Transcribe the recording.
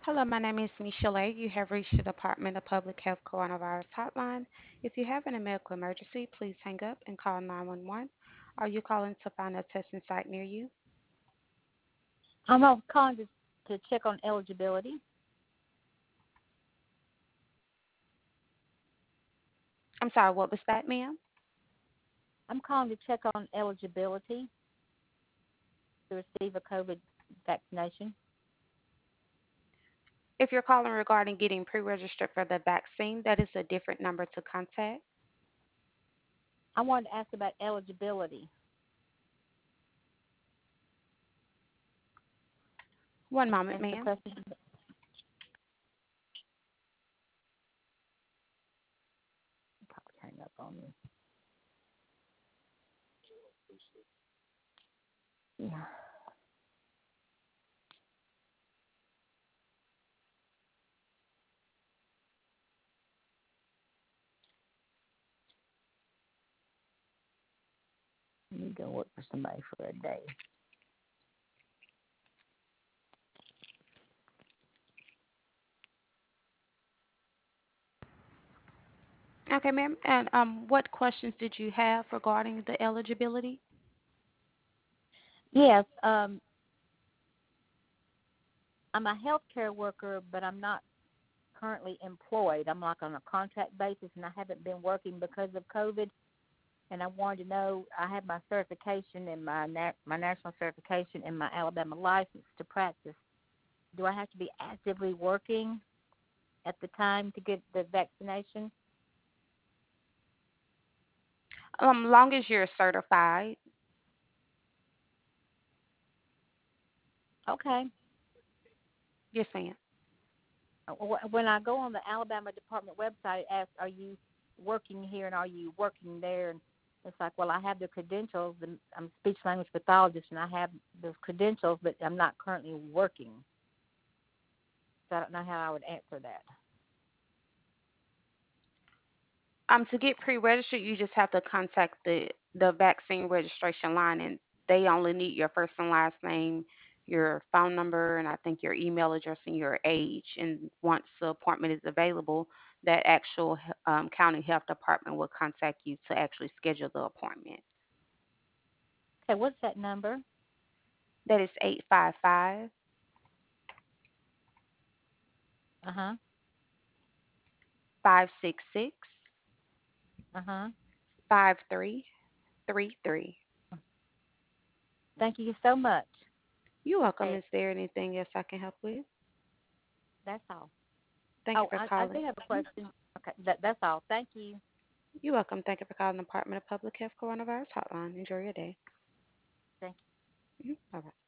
Hello, my name is Michelle. You have reached the Department of Public Health Coronavirus Hotline. If you have any medical emergency, please hang up and call 911. Are you calling to find a testing site near you? I'm calling to check on eligibility. I'm sorry, what was that, ma'am? I'm calling to check on eligibility to receive a COVID vaccination. If you're calling regarding getting pre-registered for the vaccine, that is a different number to contact. I wanted to ask about eligibility. One moment, Answer the ma'am. question. Probably hang up on me. Yeah. Let me go work for somebody for a day. Okay, ma'am. And what questions did you have regarding the eligibility? Yes. I'm a healthcare worker, but I'm not currently employed. I'm like on a contract basis, and I haven't been working because of COVID. And I wanted to know, I have my certification and my national certification and my Alabama license to practice. Do I have to be actively working at the time to get the vaccination? Long as you're certified. Okay. Yes, ma'am. When I go on the Alabama Department website, it asks, "Are you working here and are you working there?" And it's like, well, I have the credentials, and I'm a speech language pathologist, and I have those credentials, but I'm not currently working. So I don't know how I would answer that. To get pre-registered, you just have to contact the vaccine registration line, and they only need your first and last name, your phone number, and I think your email address and your age. And once the appointment is available, that actual county health department will contact you to actually schedule the appointment. Okay, what's that number? That is 855 Uh huh. 566 Uh huh. 5333. Thank you so much. You're welcome. Okay, Is there anything else I can help with? that's all. Thank you Oh, for I calling. do have a question. Okay, that's all. Thank you. You're welcome. Thank you for calling the Department of Public Health Coronavirus Hotline. Enjoy your day. Thank you. Bye bye.